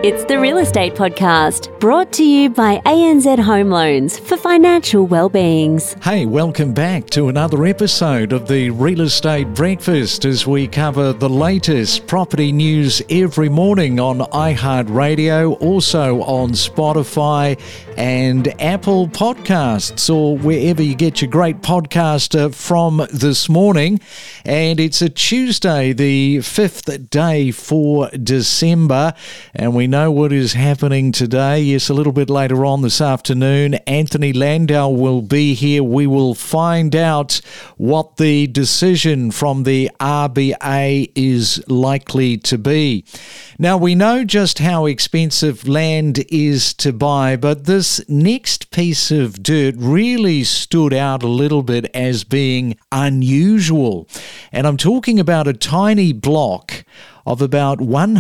It's the Real Estate Podcast, brought to you by ANZ Home Loans for financial well-beings. Hey, welcome back to another episode of the Real Estate Breakfast as we cover the latest property news every morning on iHeartRadio, also on Spotify and Apple Podcasts, or wherever you get your great podcast from this morning. And it's a Tuesday, the 5th day for December, and we know what is happening today. Yes, a little bit later on this afternoon, Anthony Landau will be here. We will find out what the decision from the RBA is likely to be. Now, we know just how expensive land is to buy, but this next piece of dirt really stood out a little bit as being unusual. And I'm talking about a tiny block of about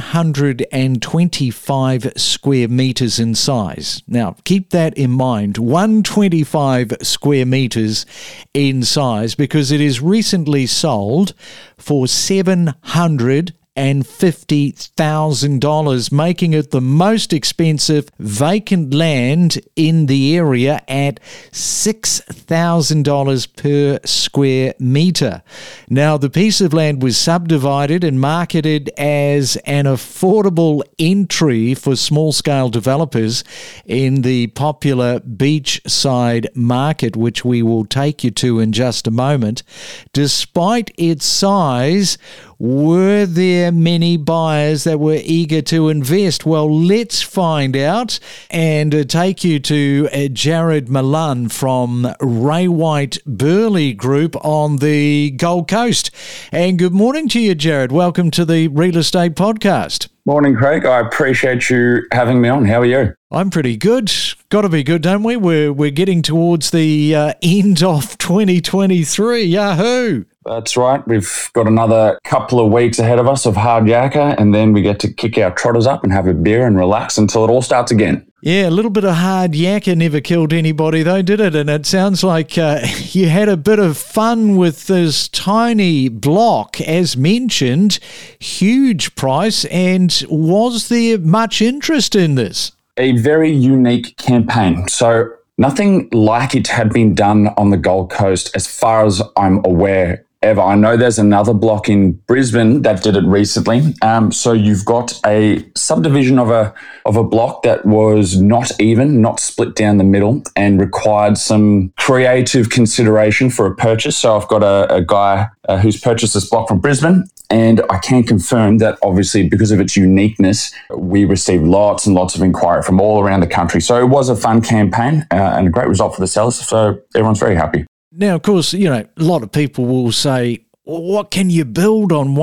125 square metres in size. Now, keep that in mind, 125 square metres in size, because it is recently sold for $750,000, making it the most expensive vacant land in the area at $6,000 per square metre. Now, the piece of land was subdivided and marketed as an affordable entry for small-scale developers in the popular beachside market, which we will take you to in just a moment. Despite its size, were there many buyers that were eager to invest? Well, let's find out and take you to Jared Malun from Ray White Burley Group on the Gold Coast. And good morning to you, Jared. Welcome to the Real Estate Podcast. Morning, Craig. I appreciate you having me on. How are you? I'm pretty good. Got to be good, don't we? We're getting towards the end of 2023. Yahoo! That's right. We've got another couple of weeks ahead of us of hard yakka, and then we get to kick our trotters up and have a beer and relax until it all starts again. Yeah, a little bit of hard yakka never killed anybody though, did it? And it sounds like you had a bit of fun with this tiny block, as mentioned, huge price. And was there much interest in this? A very unique campaign. So nothing like it had been done on the Gold Coast as far as I'm aware ever. I know there's another block in Brisbane that did it recently. So you've got a subdivision of a block that was not split down the middle, and required some creative consideration for a purchase. So I've got a guy who's purchased this block from Brisbane, and I can confirm that obviously because of its uniqueness, we received lots and lots of inquiry from all around the country. So it was a fun campaign and a great result for the sellers. So everyone's very happy. Now, of course, you know, a lot of people will say, well, what can you build on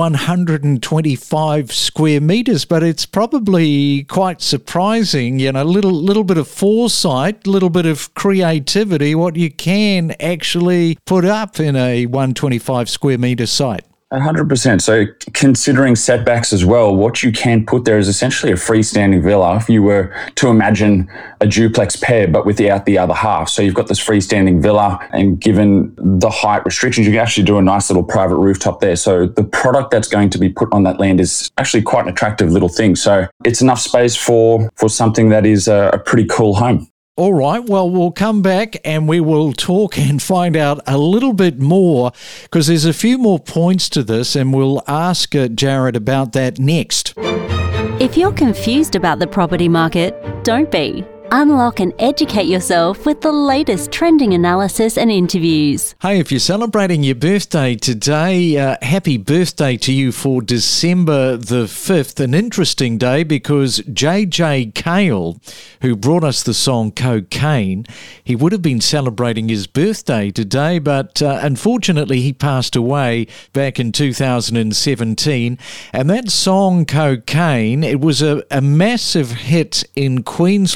125 square metres? But it's probably quite surprising, you know, a little bit of foresight, a little bit of creativity, what you can actually put up in a 125 square metre site. 100%. So considering setbacks as well, what you can put there is essentially a freestanding villa. If you were to imagine a duplex pair, but without the other half. So you've got this freestanding villa, and given the height restrictions, you can actually do a nice little private rooftop there. So the product that's going to be put on that land is actually quite an attractive little thing. So it's enough space for something that is a pretty cool home. All right, well, we'll come back and we will talk and find out a little bit more, because there's a few more points to this, and we'll ask Jared about that next. If you're confused about the property market, don't be. Unlock and educate yourself with the latest trending analysis and interviews. Hey, if you're celebrating your birthday today, happy birthday to you for December the 5th. An interesting day because JJ Cale, who brought us the song Cocaine, he would have been celebrating his birthday today, but unfortunately he passed away back in 2017. And that song Cocaine, it was a massive hit in Queensland.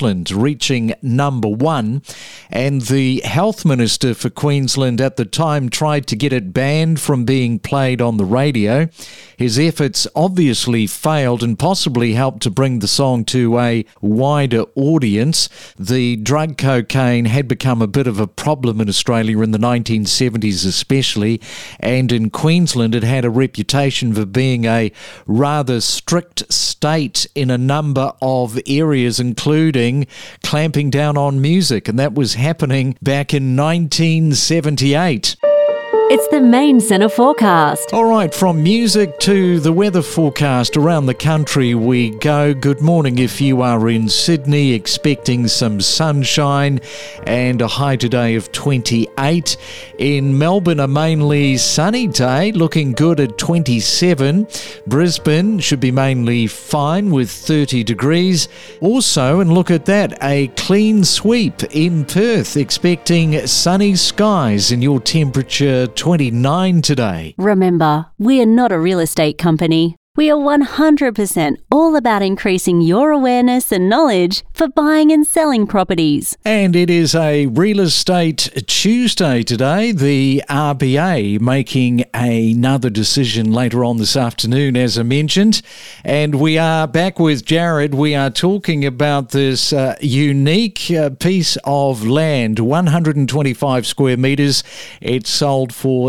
reaching number one. And the health minister for Queensland at the time tried to get it banned from being played on the radio. His efforts obviously failed and possibly helped to bring the song to a wider audience. The drug cocaine had become a bit of a problem in Australia in the 1970s especially, and in Queensland it had a reputation for being a rather strict state in a number of areas, including clamping down on music, and that was happening back in 1978. It's the Main Centre forecast. All right, from music to the weather forecast around the country we go. Good morning if you are in Sydney, expecting some sunshine and a high today of 28. In Melbourne, a mainly sunny day, looking good at 27. Brisbane should be mainly fine with 30 degrees. Also, and look at that, a clean sweep in Perth, expecting sunny skies and your temperature 29 today. Remember, we are not a real estate company. We are 100% all about increasing your awareness and knowledge for buying and selling properties. And it is a Real Estate Tuesday today. The RBA making another decision later on this afternoon, as I mentioned. And we are back with Jared. We are talking about this unique piece of land, 125 square metres. It sold for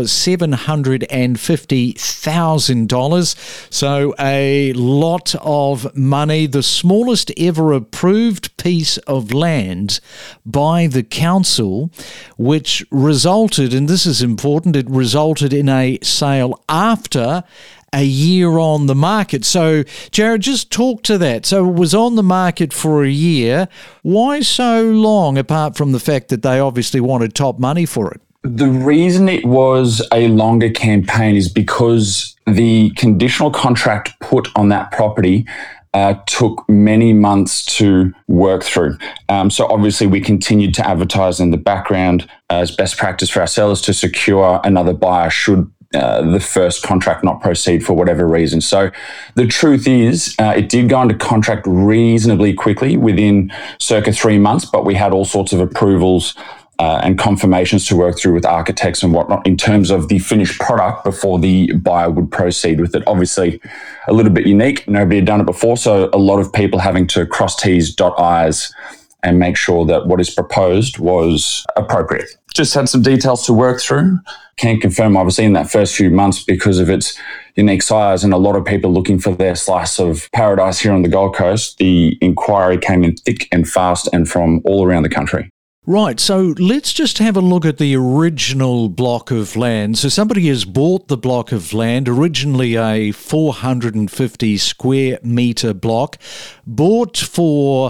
$750,000. So a lot of money, the smallest ever approved piece of land by the council, which resulted, and this is important, it resulted in a sale after a year on the market. So, Jared, just talk to that. So it was on the market for a year. Why so long, apart from the fact that they obviously wanted top money for it? The reason it was a longer campaign is because the conditional contract put on that property took many months to work through. So obviously we continued to advertise in the background as best practice for our sellers to secure another buyer should the first contract not proceed for whatever reason. So the truth is it did go into contract reasonably quickly within circa 3 months, but we had all sorts of approvals and confirmations to work through with architects and whatnot in terms of the finished product before the buyer would proceed with it. Obviously, a little bit unique. Nobody had done it before, so a lot of people having to cross T's, dot I's, and make sure that what is proposed was appropriate. Just had some details to work through. Can't confirm, obviously, in that first few months because of its unique size and a lot of people looking for their slice of paradise here on the Gold Coast. The inquiry came in thick and fast and from all around the country. Right, so let's just have a look at the original block of land. So somebody has bought the block of land, originally a 450 square metre block, bought for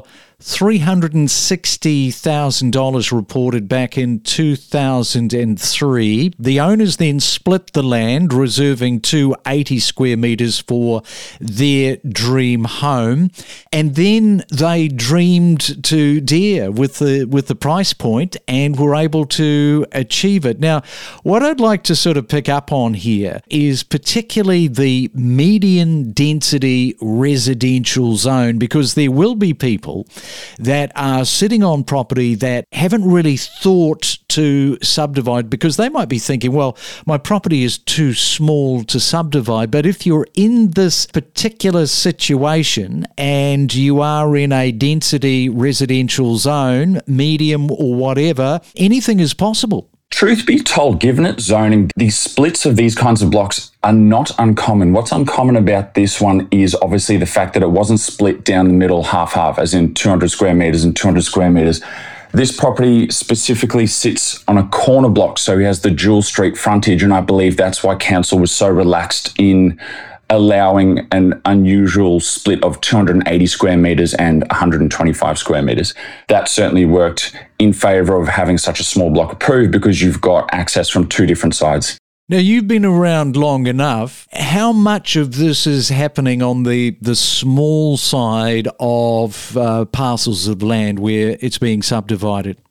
$360,000 reported back in 2003. The owners then split the land, reserving 280 square metres for their dream home. And then they dreamed to dare with the price point and were able to achieve it. Now, what I'd like to sort of pick up on here is particularly the median density residential zone, because there will be people that are sitting on property that haven't really thought to subdivide because they might be thinking, well, my property is too small to subdivide. But if you're in this particular situation and you are in a density residential zone, medium or whatever, anything is possible. Truth be told, given its zoning, the splits of these kinds of blocks are not uncommon. What's uncommon about this one is obviously the fact that it wasn't split down the middle half-half, as in 200 square metres and 200 square metres. This property specifically sits on a corner block, so he has the dual street frontage, and I believe that's why council was so relaxed in allowing an unusual split of 280 square metres and 125 square metres. That certainly worked in favour of having such a small block approved because you've got access from two different sides. Now, you've been around long enough. How much of this is happening on the small side of parcels of land where it's being subdivided?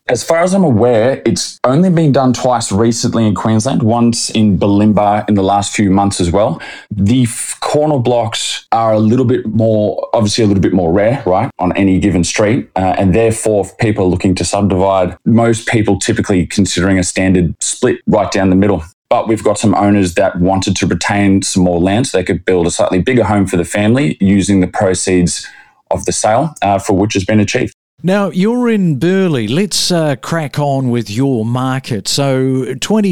As far as I'm aware, it's only been done twice recently in Queensland, once in Bulimba in the last few months as well. The corner blocks are obviously a little bit more rare, right, on any given street. And therefore, if people are looking to subdivide, most people typically considering a standard split right down the middle. But we've got some owners that wanted to retain some more land so they could build a slightly bigger home for the family using the proceeds of the sale, for which has been achieved. Now, you're in Burleigh. Let's crack on with your market. So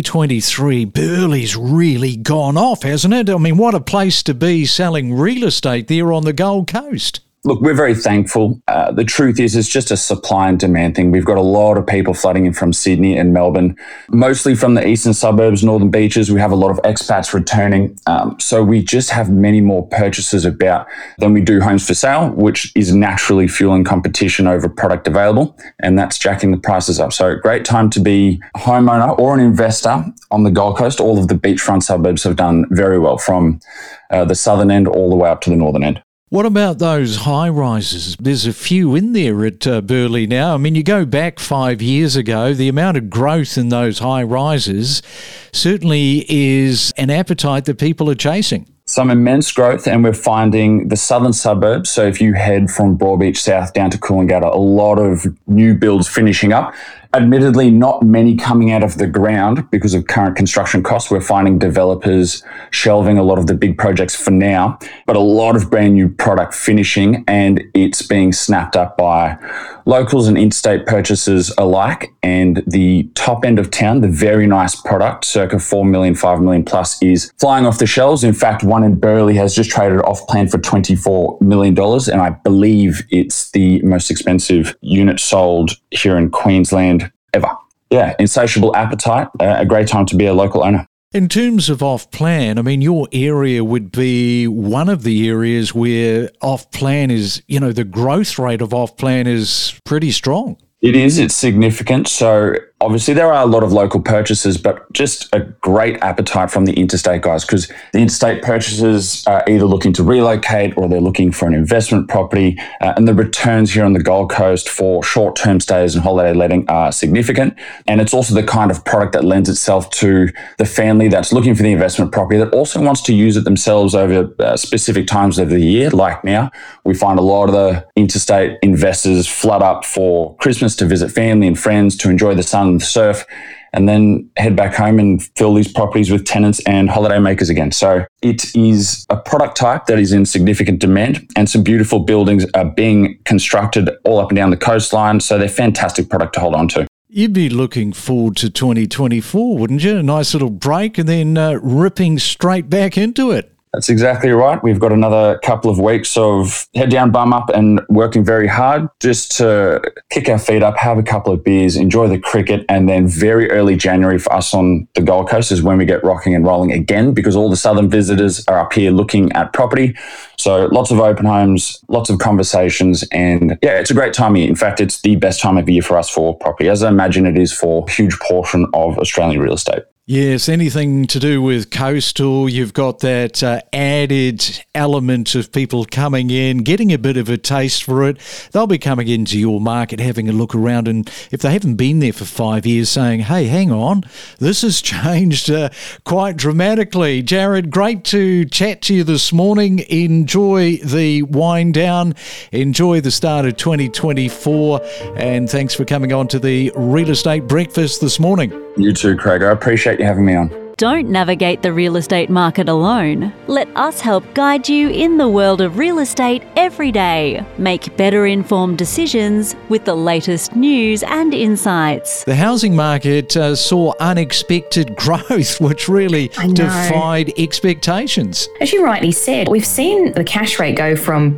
2023, Burleigh's really gone off, hasn't it? I mean, what a place to be selling real estate there on the Gold Coast. Look, we're very thankful. The truth is, it's just a supply and demand thing. We've got a lot of people flooding in from Sydney and Melbourne, mostly from the eastern suburbs, northern beaches. We have a lot of expats returning. So we just have many more purchases about than we do homes for sale, which is naturally fueling competition over product available. And that's jacking the prices up. So great time to be a homeowner or an investor on the Gold Coast. All of the beachfront suburbs have done very well from the southern end all the way up to the northern end. What about those high rises? There's a few in there at Burleigh now. I mean, you go back 5 years ago, the amount of growth in those high rises certainly is an appetite that people are chasing. Some immense growth, and we're finding the southern suburbs. So if you head from Broadbeach south down to Coolangatta, a lot of new builds finishing up. Admittedly, not many coming out of the ground because of current construction costs. We're finding developers shelving a lot of the big projects for now, but a lot of brand new product finishing, and it's being snapped up by locals and interstate purchasers alike. And the top end of town, the very nice product, circa 4 million, 5 million plus, is flying off the shelves. In fact, one in Burleigh has just traded off plan for $24 million. And I believe it's the most expensive unit sold here in Queensland ever. Yeah, insatiable appetite, a great time to be a local owner. In terms of off-plan, I mean, your area would be one of the areas where off-plan is, the growth rate of off-plan is pretty strong. It is. It's significant. So obviously there are a lot of local purchases, but just a great appetite from the interstate guys, because the interstate purchasers are either looking to relocate or they're looking for an investment property. And the returns here on the Gold Coast for short-term stays and holiday letting are significant. And it's also the kind of product that lends itself to the family that's looking for the investment property that also wants to use it themselves over specific times of the year. Like now, we find a lot of the interstate investors flood up for Christmas to visit family and friends, to enjoy the sun and the surf, and then head back home and fill these properties with tenants and holiday makers again. So it is a product type that is in significant demand, and some beautiful buildings are being constructed all up and down the coastline. So they're fantastic product to hold on to. You'd be looking forward to 2024, wouldn't you? A nice little break and then ripping straight back into it. That's exactly right. We've got another couple of weeks of head down, bum up, and working very hard just to kick our feet up, have a couple of beers, enjoy the cricket, and then very early January for us on the Gold Coast is when we get rocking and rolling again, because all the southern visitors are up here looking at property. So lots of open homes, lots of conversations, and yeah, it's a great time of year. In fact, it's the best time of year for us for property, as I imagine it is for a huge portion of Australian real estate. Yes, anything to do with coastal, you've got that added element of people coming in, getting a bit of a taste for it. They'll be coming into your market, having a look around, and if they haven't been there for 5 years, saying, hey, hang on, this has changed quite dramatically. Jared, great to chat to you this morning. Enjoy the wind down, enjoy the start of 2024, and thanks for coming on to the Real Estate Breakfast this morning. You too, Craig. I appreciate you having me on. Don't navigate the real estate market alone. Let us help guide you in the world of real estate every day. Make better informed decisions with the latest news and insights. The housing market saw unexpected growth, which really defied expectations. As you rightly said, we've seen the cash rate go from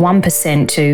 0.1% to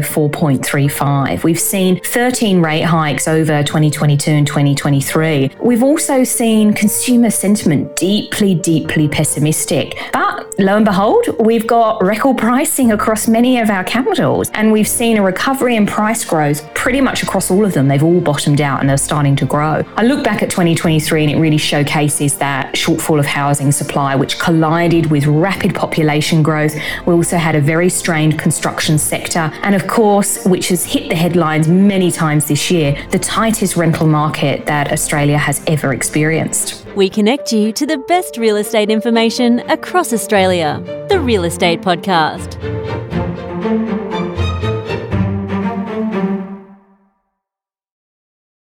4.35%. We've seen 13 rate hikes over 2022 and 2023. We've also seen consumer sentiment been deeply, deeply pessimistic. But lo and behold, we've got record pricing across many of our capitals, and we've seen a recovery in price growth pretty much across all of them. They've all bottomed out and they're starting to grow. I look back at 2023 and it really showcases that shortfall of housing supply, which collided with rapid population growth. We also had a very strained construction sector, and of course, which has hit the headlines many times this year, the tightest rental market that Australia has ever experienced. We connect you to the best real estate information across Australia. The Real Estate Podcast.